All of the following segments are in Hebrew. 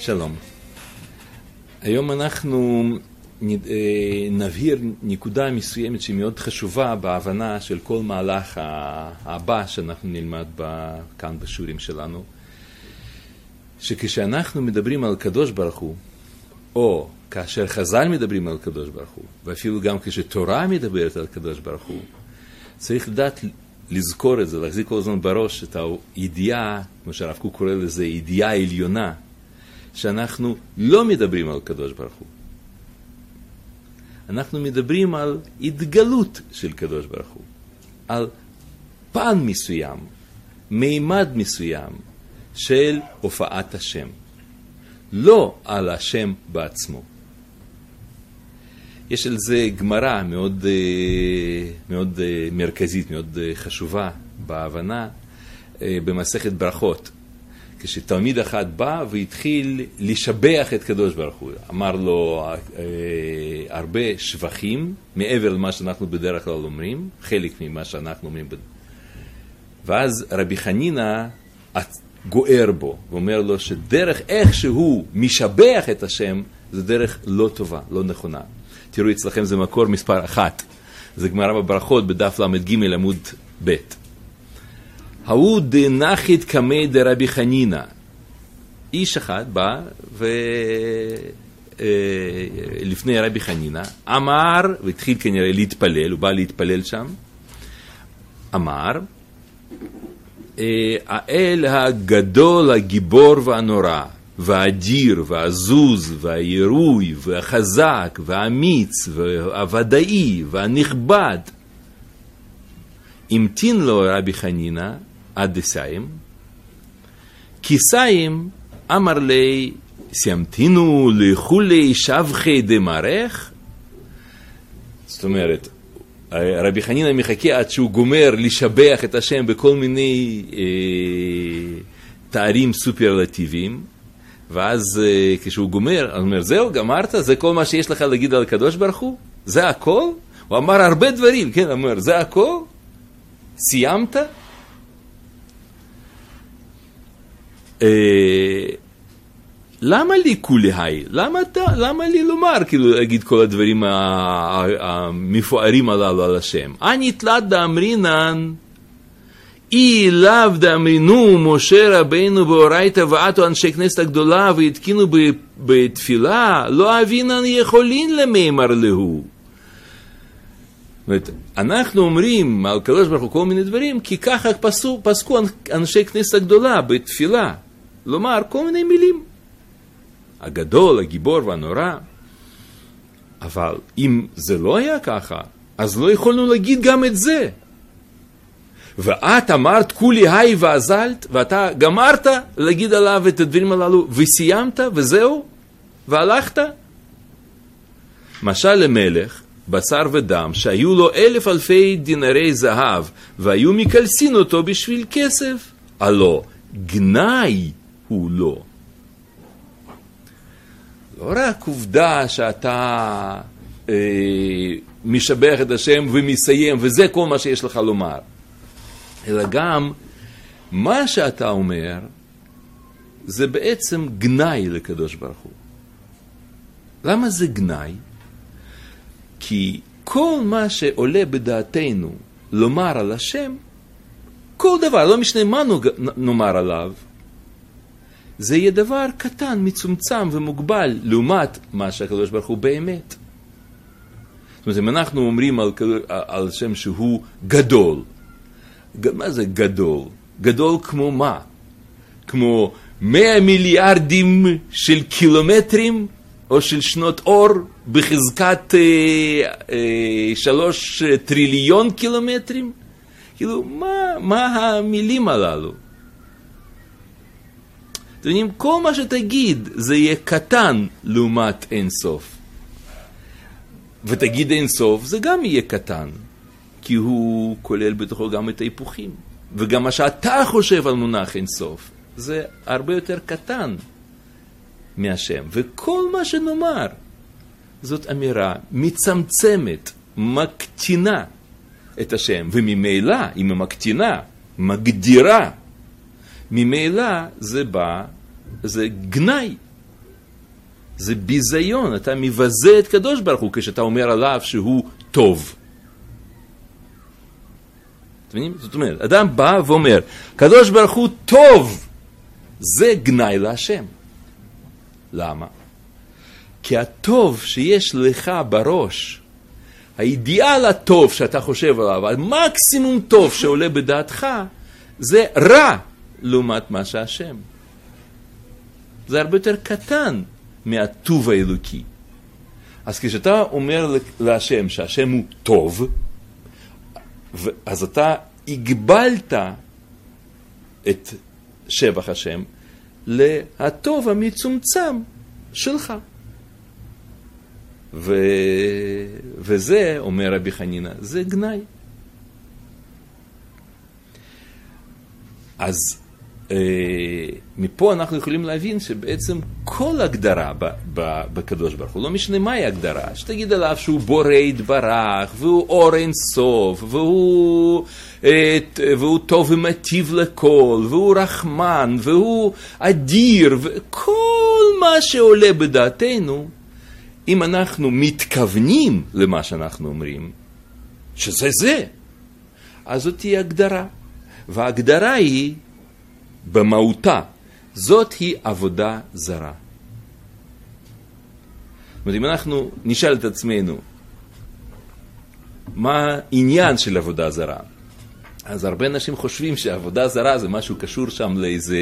שלום. היום אנחנו נבהיר נקודה מסוימת שהיא מאוד חשובה בהבנה של כל מהלך הבא שאנחנו נלמד כאן בשיעורים שלנו. שכשאנחנו מדברים על קדוש ברוך הוא, או כאשר חז"ל מדברים על קדוש ברוך הוא, ואפילו גם כשתורה מדברת על קדוש ברוך הוא, צריך לדעת לזכור את זה, להחזיק כל הזמן בראש את הידיעה, כמו שהרב קוק קורא לזה, ידיעה עליונה, שאנחנו לא מדברים על קדוש ברוך הוא. אנחנו מדברים על התגלות של קדוש ברוך הוא, על פן מסוים, מימד מסוים של הופעת השם, לא על השם בעצמו. יש על זה גמרא מאוד, מאוד מרכזית, מאוד חשובה בהבנה במסכת ברכות. כשתלמיד אחד בא והתחיל לשבח את קדוש ברוך הוא, אמר לו הרבה שבחים מעבר למה שאנחנו בדרך כלל אומרים, חלק ממה שאנחנו אומרים. ואז רבי חנינא גוער בו ואומר לו שדרך איך שהוא משבח את השם זה דרך לא טובה, לא נכונה. תראו אצלכם זה מקור מספר 1, זה גמרא בברכות בדף למ"ג עמוד ב'. הוא דנחית קמי דרבי חנינא. איש אחד בא לפני רבי חנינא, אמר, והתחיל כנראה להתפלל, הוא בא להתפלל שם, אמר, האל הגדול, הגיבור והנורא, והאדיר, והעזוז, והירוי, והחזק, והאמיץ, והוודאי, והנכבד, המתין לו רבי חנינא עד דסיים, כיסיים אמר לי, סיימתינו לכולי שבחי דמרך? זאת אומרת, רבי חנינא מחכה עד שהוא גומר לשבח את השם בכל מיני תארים סופרלטיביים, ואז כשהוא גומר, הוא אומר, זהו, גמרת? זה כל מה שיש לך להגיד על הקדוש ברוך הוא? זה הכל? הוא אמר הרבה דברים, כן, הוא אומר, זה הכל? סיימת? למה לי כולי היי? למה לי לומר, כאילו, להגיד כל הדברים המפוארים הללו על השם? אני תלת דאמרינן, אי לאו דאמרינו משה רבינו באורייתא ועטו אנשי כנסת הגדולה והתקינו בתפילה, לא אבינן יכולין למימר להו. אנחנו אומרים על קדוש ברוך הוא כל מיני דברים, כי ככה פסקו אנשי כנסת הגדולה בתפילה, לומר כל מיני מילים. הגדול, הגיבור והנורא. אבל אם זה לא היה ככה, אז לא יכולנו להגיד גם את זה. ואת אמרת כולי היי ועזלת, ואתה גמרת להגיד עליו את הדברים הללו, וסיימת וזהו, והלכת. משל למלך, בשר ודם, שהיו לו 1,000 דינרי זהב, והיו מקלסין אותו בשביל כסף. הלא, גנאי הוא לא. לא רק עובדה שאתה משבח את השם ומסיים, וזה כל מה שיש לך לומר. אלא גם מה שאתה אומר, זה בעצם גנאי לקדוש ברוך הוא. למה זה גנאי? כי כל מה שעולה בדעתנו לומר על השם, כל דבר, לא משנה מה נאמר עליו, זה יהיה דבר קטן, מצומצם ומוגבל, לעומת מה שהקדוש ברוך הוא באמת. זאת אומרת, אם אנחנו אומרים על שם שהוא גדול, מה זה גדול? גדול כמו מה? כמו 100 מיליארדים של קילומטרים, או של שנות אור, בחזקת 3 טריליון קילומטרים? כאילו, מה המילים הללו? אתם יודעים, כל מה שתגיד זה יהיה קטן לעומת אין סוף. ותגיד אין סוף זה גם יהיה קטן, כי הוא כולל בתוכו גם את ההיפוכים. וגם מה שאתה חושב על מונח אין סוף, זה הרבה יותר קטן מהשם. וכל מה שנאמר, זאת אמירה מצמצמת, מקטינה את השם. וממילא, אם היא מקטינה, מגדירה, ממילא זה בא, זה גנאי זה ביזיון, אתה מבזה את קדוש ברוך הוא כשאתה אומר עליו שהוא טוב. זאת אומרת, אדם בא ואומר, קדוש ברוך הוא טוב, זה גנאי להשם. למה? כי הטוב שיש לך בראש, האידיאל הטוב שאתה חושב עליו, המקסימום טוב שעולה בדעתך, זה רע לעומת מה שהשם. זה הרבה יותר קטן מהטוב האלוקי. אז כשאתה אומר להשם שהשם הוא טוב, אז אתה הגבלת את שבח השם להטוב המצומצם שלך. וזה, אומר רבי חנינא, זה גנאי. אז מפה אנחנו יכולים להבין שבעצם כל הגדרה בקדוש ברוך הוא, לא משנה מהי הגדרה, שתגיד עליו שהוא בורא יתברך, והוא אור אין סוף, והוא טוב ומטיב לכל, והוא רחמן, והוא אדיר, וכל מה שעולה בדעתנו, אם אנחנו מתכוונים למה שאנחנו אומרים, שזה זה, אז זאת תהיה הגדרה. וההגדרה היא, במהותה, זאת היא עבודה זרה. זאת אומרת, אם אנחנו נשאל את עצמנו, מה העניין של עבודה זרה? אז הרבה אנשים חושבים שעבודה זרה זה משהו קשור שם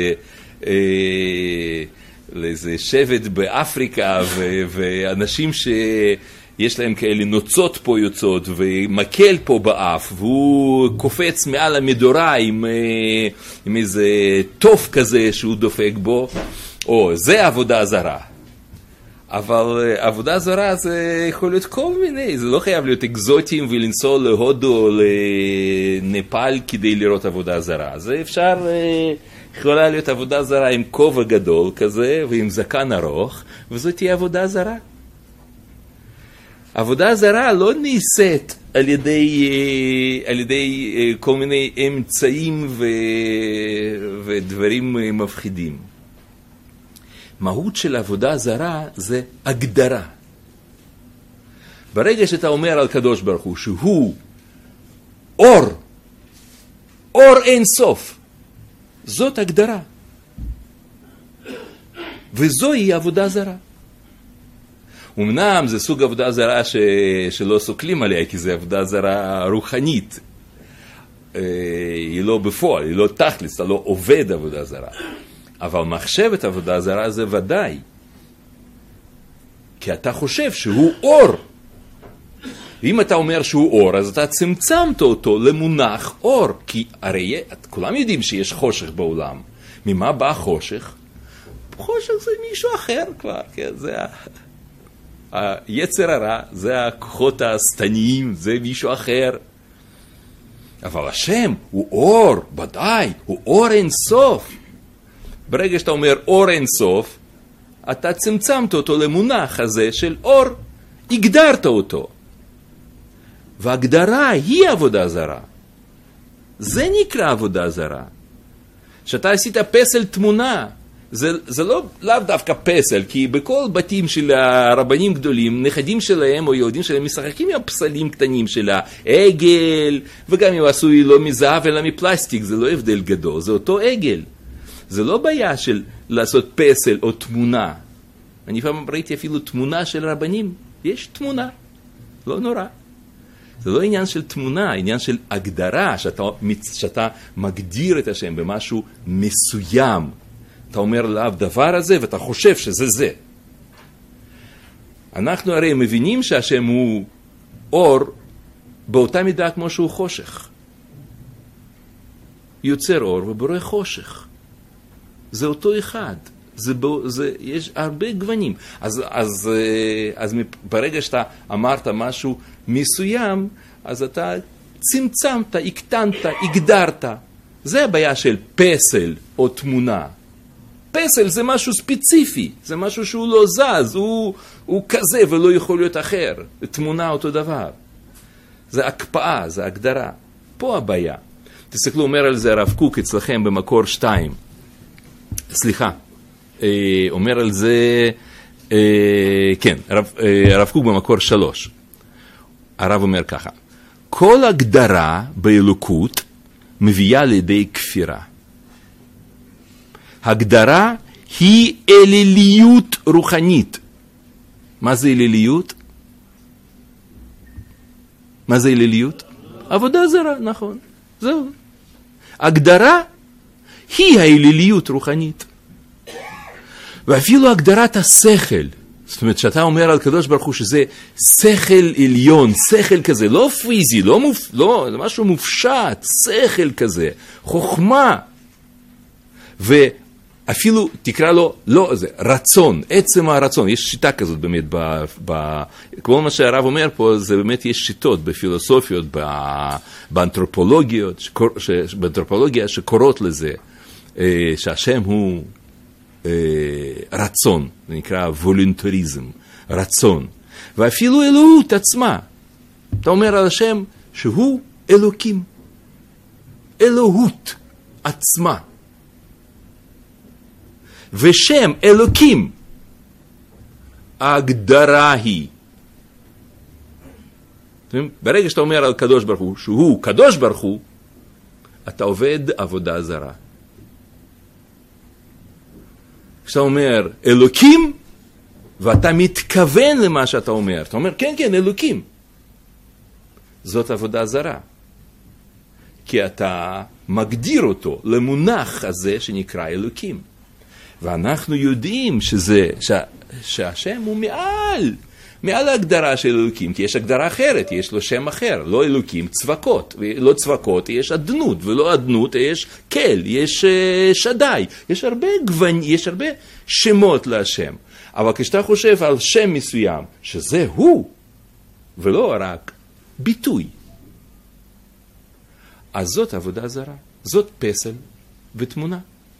לאיזה שבט באפריקה, ואנשים שיש להם כאלה נוצות פה יוצאות, ומקל פה באף, והוא קופץ מעל המדורה עם איזה טוף כזה שהוא דופק בו, זה עבודה זרה. אבל עבודה זרה זה יכול להיות כל מיני, זה לא חייב להיות אקזוטיים ולנסוע להודו או לנפאל כדי לראות עבודה זרה. זה אפשר, יכולה להיות עבודה זרה עם כובע גדול כזה ועם זקן ארוך, וזאת תהיה עבודה זרה. עבודה זרה לא נעשית על ידי כל מיני אמצעים ודברים מפחידים. מהות של עבודה זרה זה הגדרה. ברגע שאתה אומר על קדוש ברוך הוא שהוא אור אין סוף, זאת הגדרה. וזוהי עבודה זרה. אמנם זה סוג עבודה זרה שלא סוקלים עליה, כי זה עבודה זרה רוחנית. היא לא בפועל, היא לא תכלס, אתה לא עובד עבודה זרה. אבל מחשבת עבודה זרה זה ודאי. כי אתה חושב שהוא אור. ואם אתה אומר שהוא אור, אז אתה צמצמת אותו למונח אור. כי הרי כולם יודעים שיש חושך בעולם. ממה בא חושך? חושך זה מישהו אחר כבר. כן? זה היצר הרע, זה הכוחות השטניים, זה מישהו אחר. אבל השם הוא אור, ודאי, הוא אור אין סוף. ברגע שאתה אומר אור אין סוף, אתה צמצמת אותו למונח הזה של אור, הגדרת אותו. והגדרה היא עבודה זרה. זה נקרא עבודה זרה. שאתה עשית פסל תמונה, זה לאו דווקא פסל, כי בכל בתים של הרבנים גדולים, נכדים שלהם או יהודים שלהם משחקים עם הפסלים קטנים של העגל, וגם אם עשוי לא מזהב אלא מפלסטיק, זה לא הבדל גדול, זה אותו עגל. זה לא בעיה של לעשות פסל או תמונה. אני פעם ראיתי אפילו תמונה של רבנים. יש תמונה, לא נורא. זה לא עניין של תמונה, עניין של הגדרה, שאתה מגדיר את השם במשהו מסוים. אתה אומר עליו דבר הזה ואתה חושב שזה זה. אנחנו הרי מבינים שהשם הוא אור באותה מידה כמו שהוא חושך. יוצר אור ובורא חושך. זה אותו אחד. יש הרבה גוונים. אז ברגע שאתה אמרת משהו מסוים, אז אתה צמצמת, הקטנת, הגדרת. זה הבעיה של פסל או תמונה. פסל זה משהו ספציפי, זה משהו שהוא לא זז, הוא כזה ולא יכול להיות אחר. תמונה אותו דבר. זה הקפאה, זה הגדרה. פה הבעיה. תסתכלו, אומר על זה הרב קוק אצלכם במקור 2. סליחה, אומר על זה כן, הרב קוק במקור 3. הרב אומר ככה, כל הגדרה באלוקות מביאה לידי כפירה. הגדרה היא אליליות רוחנית. מה זה אליליות? מה זה אליליות? עבודה זרה, נכון. זהו. הגדרה היא האליליות רוחנית. ואפילו הגדרת השכל, זאת אומרת, שאתה אומר על קדוש ברוך הוא שזה שכל עליון, שכל כזה, לא פיזי, לא, זה משהו מופשט, שכל כזה, חוכמה. ואפילו תקרא לו, לא, זה רצון, עצם הרצון. יש שיטה כזאת באמת, כמו מה שהרב אומר פה, זה באמת יש שיטות בפילוסופיות, באנתרופולוגיה שקוראות לזה, שהשם הוא רצון, זה נקרא וולונטריזם, רצון. ואפילו אלוהות עצמה. אתה אומר על השם שהוא אלוקים. אלוהות עצמה. ושם אלוקים, ההגדרה היא. ברגע שאתה אומר על קדוש ברוך הוא, שהוא קדוש ברוך הוא, אתה עובד עבודה זרה. כשאתה אומר אלוקים, ואתה מתכוון למה שאתה אומר, אתה אומר כן, כן, אלוקים. זאת עבודה זרה. כי אתה מגדיר אותו למונח הזה שנקרא אלוקים. ואנחנו יודעים שהשם הוא מעל ההגדרה של אלוקים, כי יש הגדרה אחרת, יש לו שם אחר, לא אלוקים, צבקות, ולא צבקות יש אדנות, ולא אדנות יש קל, יש שדי, יש הרבה שמות להשם. אבל כשאתה חושב על שם מסוים, שזה הוא, ולא רק ביטוי, אז זאת עבודה זרה, זאת פסל ותמונה.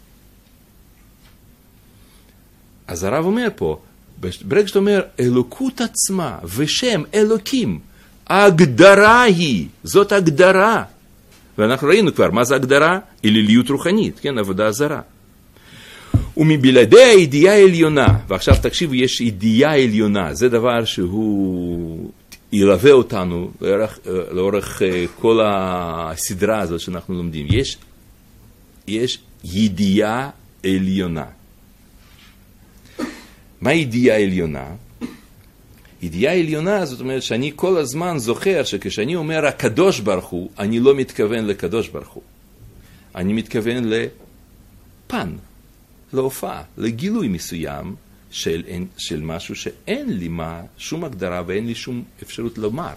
אז הרב אומר פה, ברגע שאתה אומר אלוקות עצמה ושם אלוקים, ההגדרה היא, זאת הגדרה. ואנחנו ראינו כבר, מה זה הגדרה? אליליות רוחנית, כן, עבודה זרה. ומבלעדי הידיעה העליונה, ועכשיו תקשיבו, יש ידיעה עליונה, זה דבר שהוא ילווה אותנו לאורך כל הסדרה הזאת שאנחנו לומדים. יש ידיעה עליונה. מה ידיעה עליונה? ידיעה עליונה זאת אומרת שאני כל הזמן זוכר שכשאני אומר הקדוש ברוך הוא, אני לא מתכוון לקדוש ברוך הוא. אני מתכוון לפן, להופעה, לגילוי מסוים של משהו שאין לי שום הגדרה ואין לי שום אפשרות לומר.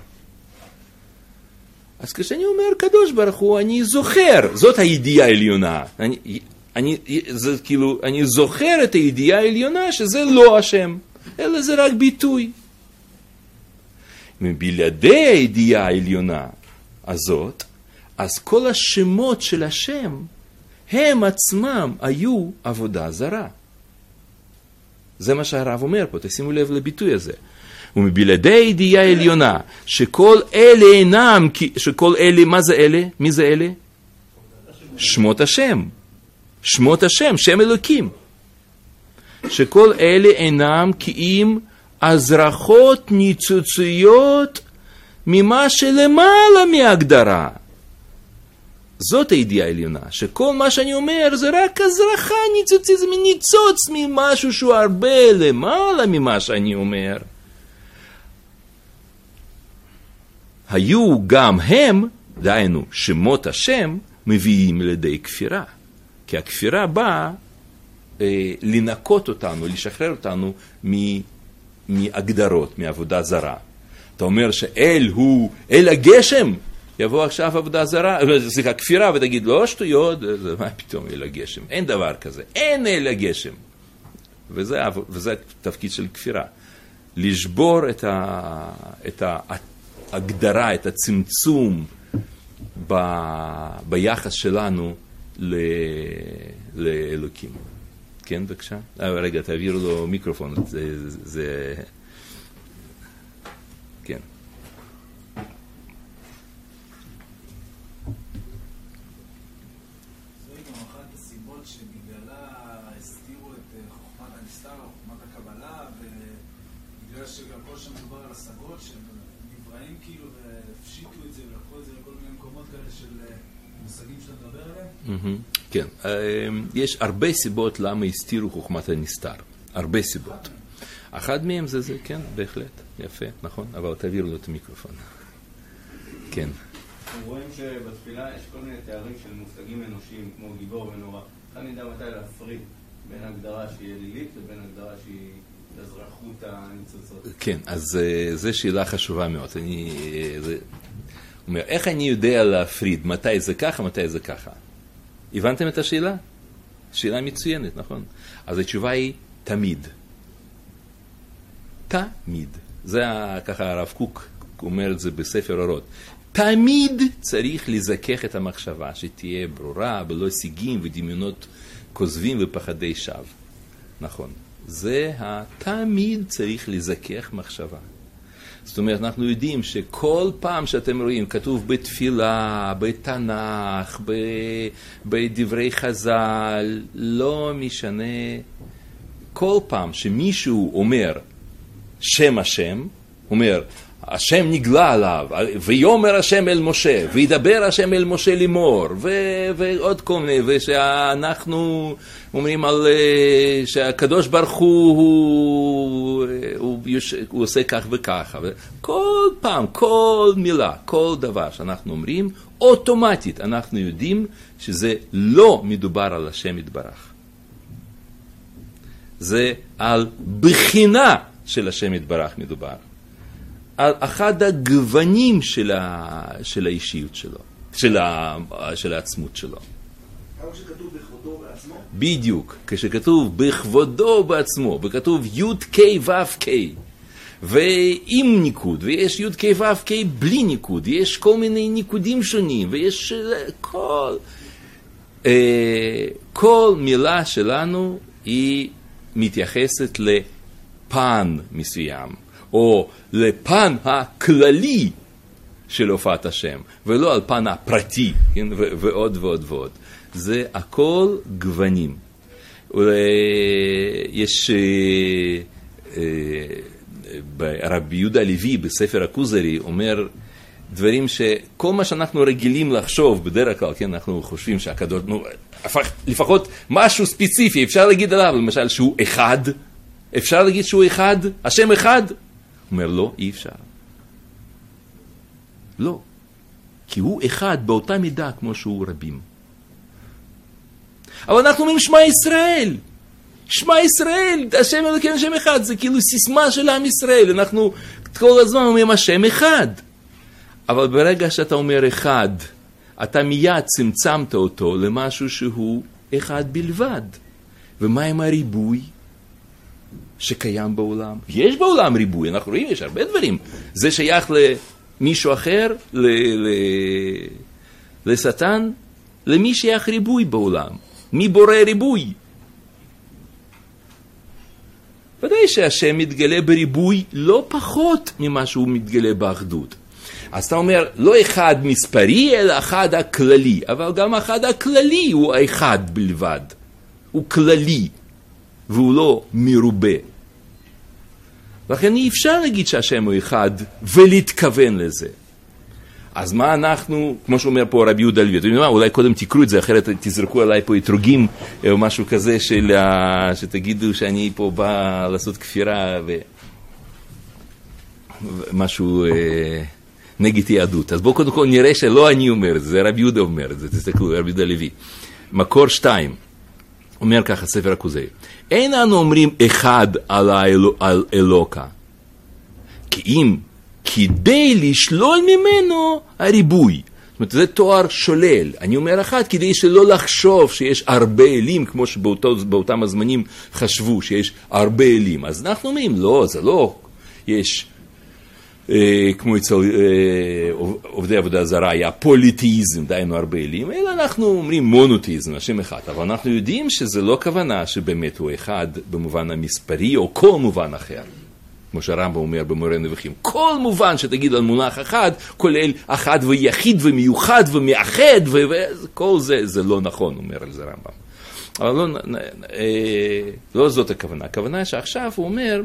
אז כשאני אומר קדוש ברוך הוא, אני זוכר, זאת הידיעה העליונה. אני זוכר את הידיעה העליונה שזה לא השם, אלא זה רק ביטוי. מבלעדי הידיעה העליונה הזאת, אז כל השמות של השם, הם עצמם היו עבודה זרה. זה מה שהרב אומר פה, תשימו לב לביטוי הזה. ומבלעדי הידיעה העליונה, שכל אלה אינם, שכל אלה, מה זה אלה? מי זה אלה? שמות השם. שמות השם, שם אלוקים. שכל אלה אינם כי אם הזרחות ניצוציות ממה שלמעלה מהגדרה. זאת הידיעה העליונה, שכל מה שאני אומר זה רק הזרחה ניצוצית, זה ניצוץ ממשהו שהוא הרבה למעלה ממה שאני אומר. היו גם הם, דהיינו שמות השם, מביאים לידי כפירה. כי הכפירה באה לנקות אותנו, לשחרר אותנו מהגדרות, מעבודה זרה. אתה אומר שאל הוא, אל הגשם, יבוא עכשיו עבודה זרה, סליחה, כפירה, ותגיד, לא שטויות, מה פתאום אל הגשם? אין דבר כזה, אין אל הגשם. וזה התפקיד של כפירה. לשבור את ההגדרה, את הצמצום ביחס שלנו לאלוקים. כן, בבקשה? רגע, תעבירו לו מיקרופון. זה... כן. זוהי גם אחת הסיבות שבגללה הסתירו את חוכמת הנסתר חוכמת הקבלה, ובגלל שגם כל שם מדובר על השגות, שהם נבראים כאילו, והפשיטו את זה, ולקחו את זה לכל מיני מקומות כאלה של מושגים שאתה מדבר עליהם. כן, יש הרבה סיבות למה הסתירו חוכמת הנסתר. הרבה סיבות. אחד מהם זה, כן, בהחלט. יפה, נכון? אבל תעביר לו את המיקרופון. כן. אנחנו רואים שבתפילה יש כל מיני תארים של מושגים אנושיים, כמו גיבור ונורא. אתה נדע מתי להפריד בין הגדרה שהיא אלילית לבין הגדרה שהיא אזרחות הניצוצות. כן, אז זו שאלה חשובה מאוד. אומר, איך אני יודע להפריד מתי זה ככה, מתי זה ככה? הבנתם את השאלה? שאלה מצוינת, נכון? אז התשובה היא תמיד. תמיד. זה ככה הרב קוק אומר את זה בספר אורות. תמיד צריך לזכך את המחשבה, שתהיה ברורה, בלא סיגים ודמיונות כוזבים ופחדי שווא. נכון. זה תמיד צריך לזכך מחשבה. זאת אומרת, אנחנו יודעים שכל פעם שאתם רואים, כתוב בתפילה, בתנ"ך, בדברי חז"ל, לא משנה, כל פעם שמישהו אומר שם השם, אומר, השם נגלה עליו, ויאמר השם אל משה, וידבר השם אל משה לאמור, ועוד כל מיני, ושאנחנו אומרים על שהקדוש ברוך הוא עושה כך וככה. כל פעם, כל מילה, כל דבר שאנחנו אומרים, אוטומטית אנחנו יודעים שזה לא מדובר על השם יתברך. זה על בחינה של השם יתברך מדובר. על אחד הגוונים של האישיות שלו, של העצמות שלו. אבל כשכתוב בכבודו בעצמו? בדיוק, כשכתוב בכבודו בעצמו, וכתוב י' ק' ו' ק' ועם ניקוד, ויש י' ק' ו' ק' בלי ניקוד, יש כל מיני ניקודים שונים, ויש כל מילה שלנו היא מתייחסת לפן מסוים. או לפן הכללי של הופעת השם, ולא על פן הפרטי, כן? ועוד ועוד ועוד. זה הכל גוונים. יש רבי יהודה הלוי בספר הכוזרי אומר דברים שכל מה שאנחנו רגילים לחשוב בדרך כלל, כן, אנחנו חושבים שהקדוש, לפחות משהו ספציפי, אפשר להגיד עליו, למשל שהוא אחד, אפשר להגיד שהוא אחד, השם אחד, אומר לא, אי אפשר. לא. כי הוא אחד באותה מידה כמו שהוא רבים. אבל אנחנו אומרים שמע ישראל. שמע ישראל, השם אלוקינו השם אחד. זה כאילו סיסמה של עם ישראל. אנחנו כל הזמן אומרים השם אחד. אבל ברגע שאתה אומר אחד, אתה מיד צמצמת אותו למשהו שהוא אחד בלבד. ומה עם הריבוי? שקיים בעולם. יש בעולם ריבוי, אנחנו רואים, יש הרבה דברים. זה שייך למישהו אחר, לשטן, למי שייך ריבוי בעולם. מי בורא ריבוי? ודאי שהשם מתגלה בריבוי לא פחות ממה שהוא מתגלה באחדות. אז אתה אומר, לא אחד מספרי, אלא אחד הכללי. אבל גם אחד הכללי הוא אחד בלבד. הוא כללי. והוא לא מרובה. לכן אי אפשר להגיד שהשם הוא אחד ולהתכוון לזה. אז מה אנחנו, כמו שאומר פה רבי יהודה הלוי, אולי קודם תקראו את זה, אחרת תזרקו עליי פה אתרוגים או משהו כזה שתגידו שאני פה בא לעשות כפירה ומשהו נגד יהדות. אז בואו קודם כל נראה שלא אני אומר את זה, זה רבי יהודה אומר את זה, תסתכלו, רבי יהודה הלוי. מקור 2. אומר ככה ספר הכוזרי, אין אנו אומרים אחד על אלוקה, כי אם כדי לשלול ממנו הריבוי. זאת אומרת, זה תואר שולל. אני אומר אחד כדי שלא לחשוב שיש הרבה אלים, כמו שבאותם הזמנים חשבו שיש הרבה אלים. אז אנחנו אומרים, לא, זה לא. יש, כמו אצל עובדי עבודה זרה, היה פוליתאיזם, דיינו הרבה אלים, אלא אנחנו אומרים מונותאיזם, השם אחד. אבל אנחנו יודעים שזה לא כוונה שבאמת הוא אחד במובן המספרי, או כל מובן אחר. כמו שהרמב"ם אומר במורה נבוכים, כל מובן שתגיד על מונח אחד, כולל אחד ויחיד ומיוחד ומאחד, וכל זה, זה לא נכון, אומר על זה רמב"ם. אבל לא זאת הכוונה. הכוונה שעכשיו הוא אומר,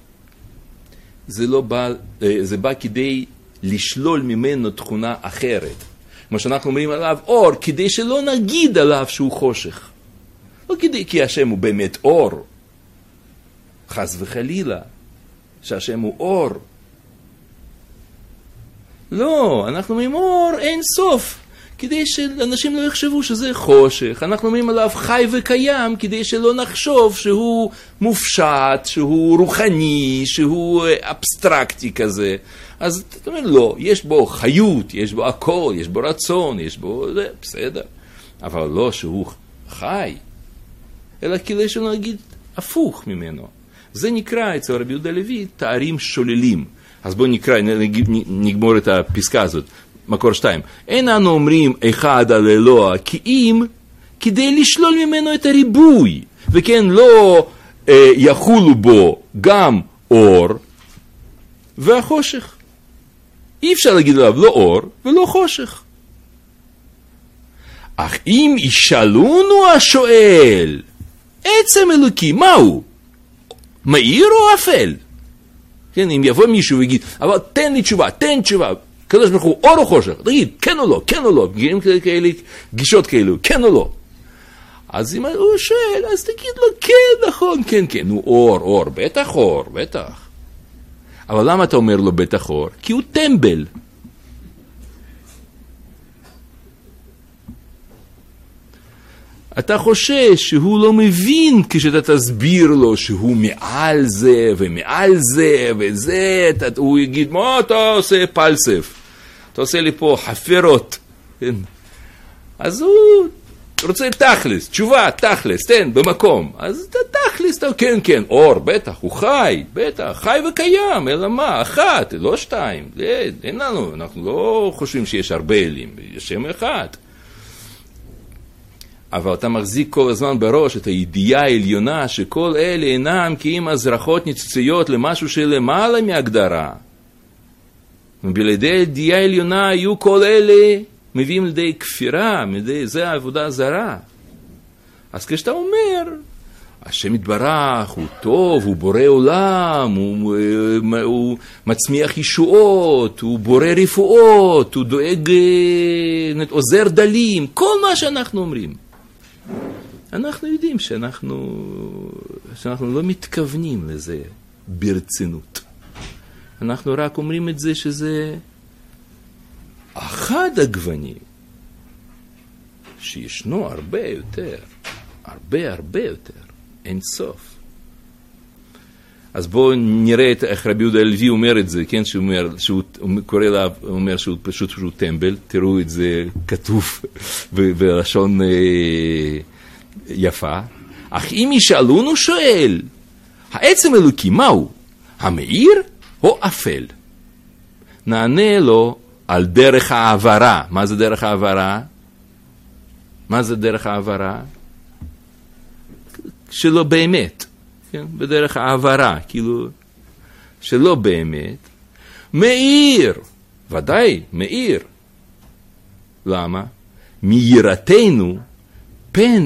זה בא כדי לשלול ממנו תכונה אחרת. כמו שאנחנו אומרים עליו אור, כדי שלא נגיד עליו שהוא חושך. לא כדי, כי השם הוא באמת אור. חס וחלילה, שהשם הוא אור. לא, אנחנו אומרים אור אין סוף, כדי שאנשים לא יחשבו שזה חושך. אנחנו אומרים עליו חי וקיים, כדי שלא נחשוב שהוא מופשט, שהוא רוחני, שהוא אבסטרקטי כזה. אז אתה אומר, לא, יש בו חיות, יש בו הכל, יש בו רצון, יש בו, זה בסדר. אבל לא שהוא חי, אלא כדי שלא נגיד הפוך ממנו. זה נקרא אצל רבי יהודה הלוי תארים שוללים. אז בואו נגמור את הפסקה הזאת. מקור 2. אין אנו אומרים אחד על אלוה כי אם כדי לשלול ממנו את הריבוי, וכן לא יחולו בו גם אור והחושך. אי אפשר להגיד עליו לא אור ולא חושך. אך אם ישאלונו השואל, עצם אלוקי, מהו? מאיר או אפל? כן, אם יבוא מישהו ויגיד, אבל תן לי תשובה, תן תשובה. קדוש ברוך הוא, אור או חושך? תגיד, כן או לא, כן או לא. גילים כאלה, גישות כאלו, כן או לא. אז אם הוא שואל, אז תגיד לו, כן, נכון, כן, כן. נו, אור, בטח אור, בטח. אבל למה אתה אומר לו בטח אור? כי הוא טמבל. אתה חושש שהוא לא מבין כשאתה תסביר לו שהוא מעל זה ומעל זה וזה, הוא יגיד, מה אתה עושה פלסף? אתה עושה לי פה חפרות. אז הוא רוצה תכלס, תשובה, תכלס, תן, במקום. אז תכלס, כן, אור, בטח, הוא חי, בטח, חי וקיים, אלא מה, אחת, לא שתיים, אין לנו, אנחנו לא חושבים שיש הרבה אלים, יש שם אחד. אבל אתה מחזיק כל הזמן בראש את הידיעה העליונה שכל אלה אינם כי אם הזרחות ניצוציות למשהו שלמעלה מהגדרה. ובלעדי הידיעה העליונה היו כל אלה מביאים לידי כפירה, זה העבודה זרה. אז כשאתה אומר, השם יתברך, הוא טוב, הוא בורא עולם, הוא מצמיח ישועות, הוא בורא רפואות, הוא דואג, עוזר דלים, כל מה שאנחנו אומרים. אנחנו יודעים שאנחנו לא מתכוונים לזה ברצינות. אנחנו רק אומרים את זה שזה אחד הגוונים שישנו הרבה יותר, אין סוף. אז בואו נראה איך רבי יהודה הלוי אומר את זה, כן? שהוא קורא לה, הוא אומר שהוא פשוט שהוא טמבל, תראו את זה כתוב בלשון יפה. אך אם ישאלונו שואל, העצם אלוקי מהו? המאיר או אפל? נענה לו על דרך העברה. מה זה דרך העברה? שלא באמת. כן? בדרך העברה, כאילו, שלא באמת, מאיר, ודאי, מאיר. למה? מירתנו, פן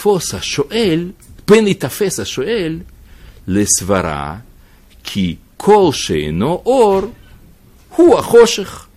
יתפס השואל, לסברה, כי כל שאינו אור, הוא החושך.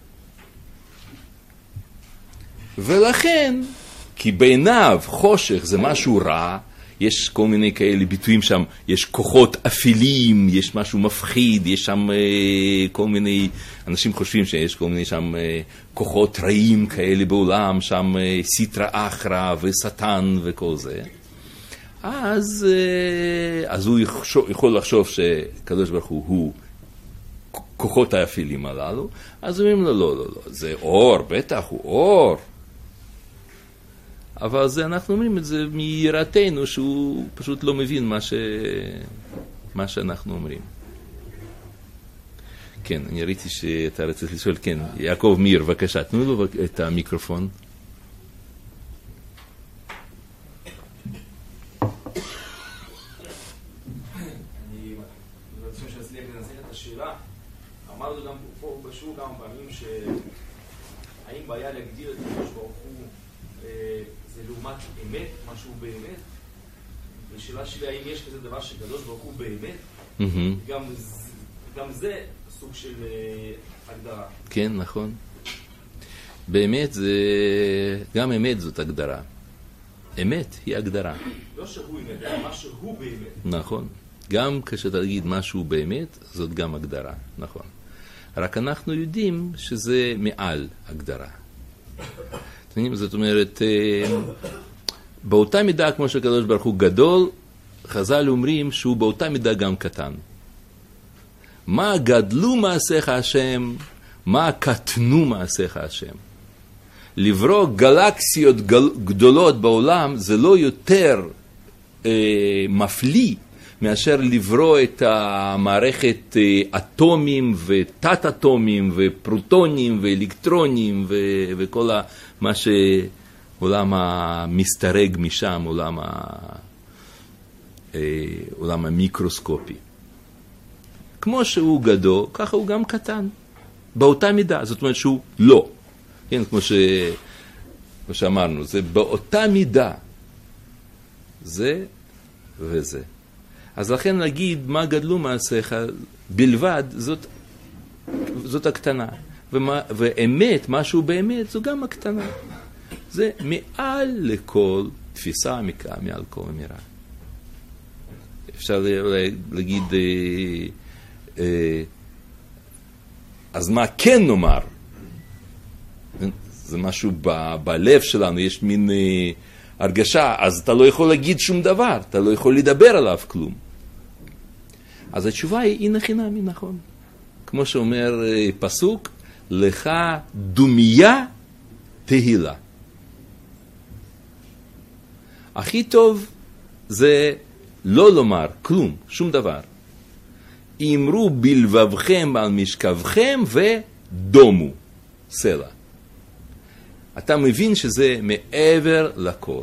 ולכן, כי בעיניו חושך זה משהו רע, יש כל מיני כאלה ביטויים שם, יש כוחות אפילים, יש משהו מפחיד, יש שם כל מיני, אנשים חושבים שיש כל מיני שם כוחות רעים כאלה בעולם, שם סיטרא אחרא ושטן וכל זה. אז הוא יכול לחשוב שקדוש ברוך הוא כוחות האפילים הללו, אז אומרים לו, לא, זה אור, בטח הוא אור. אבל זה אנחנו אומרים את זה מיראתנו שהוא פשוט לא מבין מה שאנחנו אומרים. כן, אני ראיתי שאתה רצית לשאול, כן, יעקב מיר, בבקשה, תנו לו את המיקרופון. אני רוצה שאצליח לנסח את השאלה. אמרנו גם פה בשיעור כמה פעמים שהאם בעיה להגדיר את הקדוש ברוך הוא זה לעומת אמת, משהו באמת, השאלה שלי, האם יש כזה דבר שקדוש ברוך הוא באמת? גם זה סוג של הגדרה. כן, נכון. באמת זה... גם אמת זאת הגדרה. אמת היא הגדרה. לא שהוא אמת, אלא מה שהוא באמת. נכון. גם כשאתה תגיד משהו באמת, זאת גם הגדרה. נכון. רק אנחנו יודעים שזה מעל הגדרה. זאת אומרת, באותה מידה כמו שהקדוש ברוך הוא גדול, חז"ל אומרים שהוא באותה מידה גם קטן. מה גדלו מעשיך השם, מה קטנו מעשיך השם. לברוא גלקסיות גדולות בעולם זה לא יותר מפליא מאשר לברוא את המערכת אטומים ותת אטומים ופרוטונים ואלקטרונים וכל מה שעולם המסתרג משם, עולם המיקרוסקופי. כמו שהוא גדול, ככה הוא גם קטן, באותה מידה. זאת אומרת שהוא לא. כן, כמו שאמרנו, זה באותה מידה. זה וזה. אז לכן נגיד מה גדלו מעשיך בלבד, זאת הקטנה. ואמת, משהו באמת, זו גם הקטנה. זה מעל לכל תפיסה, מעל כל אמירה. אפשר להגיד, אז מה כן נאמר? זה משהו בלב שלנו, יש מין הרגשה, אז אתה לא יכול להגיד שום דבר, אתה לא יכול לדבר עליו כלום. אז התשובה היא חינמי, נכון. כמו שאומר פסוק, לך דומיה תהילה. הכי טוב זה לא לומר כלום, שום דבר. אמרו בלבבכם על משכבכם ודומו, סלע. אתה מבין שזה מעבר לכל.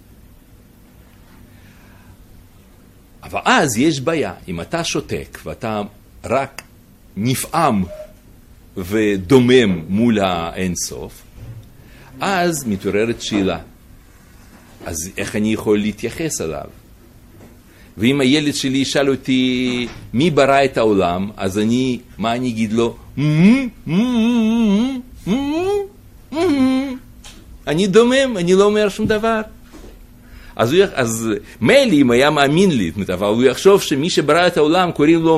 אבל אז יש בעיה, אם אתה שותק ואתה רק נפעם ודומם מול האינסוף, אז מתעוררת שאלה. אז איך אני יכול להתייחס אליו? ואם הילד שלי ישאל אותי מי ברא את העולם, אז מה אני אגיד לו? אני דומם, אני לא אומר שום דבר. אז מילא אם היה מאמין לי, אבל הוא יחשוב שמי שברא את העולם קוראים לו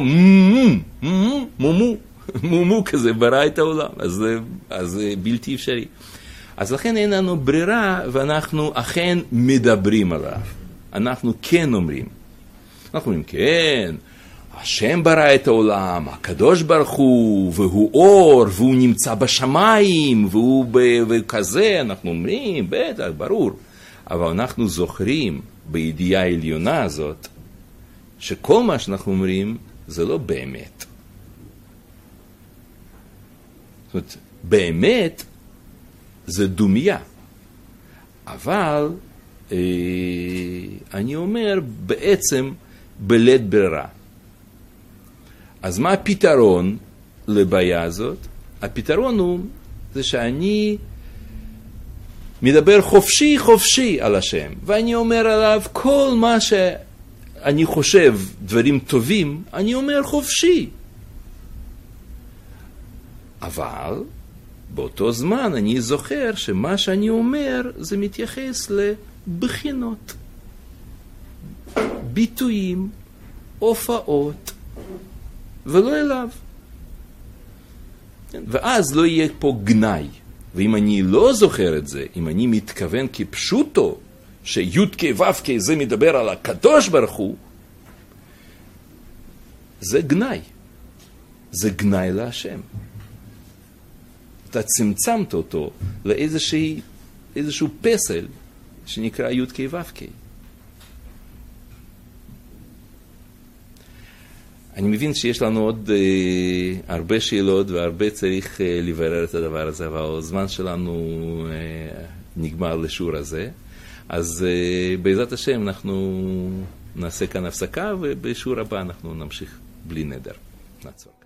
מומו כזה ברא את העולם, אז זה בלתי אפשרי. אז לכן אין לנו ברירה, ואנחנו אכן מדברים עליו. אנחנו כן אומרים. אנחנו אומרים, כן, השם ברא את העולם, הקדוש ברוך הוא, והוא אור, והוא נמצא בשמיים, והוא וכזה, אנחנו אומרים, בטח, ברור. אבל אנחנו זוכרים בידיעה העליונה הזאת, שכל מה שאנחנו אומרים, זה לא באמת. זאת אומרת, באמת, זה דומיה. אבל, אני אומר, בעצם, בלית ברירה. אז מה הפתרון לבעיה הזאת? הפתרון הוא זה שאני מדבר חופשי על השם, ואני אומר עליו כל מה שאני חושב דברים טובים, אני אומר חופשי. אבל באותו זמן אני זוכר שמה שאני אומר זה מתייחס לבחינות, ביטויים, הופעות, ולא אליו. ואז לא יהיה פה גנאי. ואם אני לא זוכר את זה, אם אני מתכוון כפשוטו, שי"ק ו"ק זה מדבר על הקדוש ברוך הוא, זה גנאי. זה גנאי להשם. אתה צמצמת אותו לאיזשהו פסל שנקרא י"ק ו"ק. אני מבין שיש לנו עוד הרבה שאלות והרבה צריך לברר את הדבר הזה, אבל הזמן שלנו נגמר לשיעור הזה. אז בעזרת השם אנחנו נעשה כאן הפסקה, ובשיעור הבא אנחנו נמשיך בלי נדר. נעצור.